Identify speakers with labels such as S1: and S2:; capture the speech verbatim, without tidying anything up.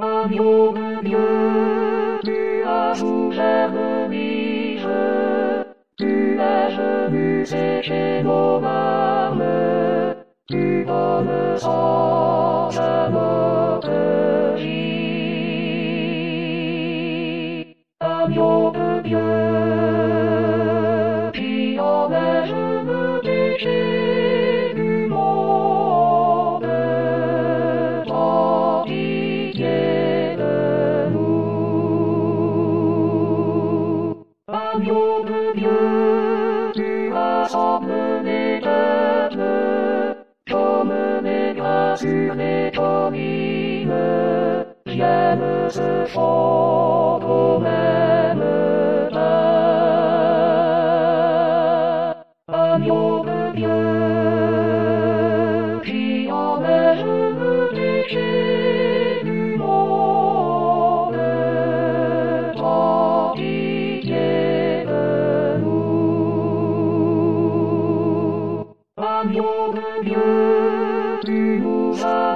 S1: Agneau de Dieu, tu as ouvert le vide, tu as venu sécher nos larmes, tu donnes sens à notre vie. Agneau de Dieu, qui enlève le péché du monde, prends pitié de nous. Agneau de Dieu, tu rassembles les peuples, comme des grains sur les collines, viennent se fondre au même pain. Agneau de Dieu, qui enlève le péché du monde, prends pitié de nous. Agneau de Dieu, tu nous as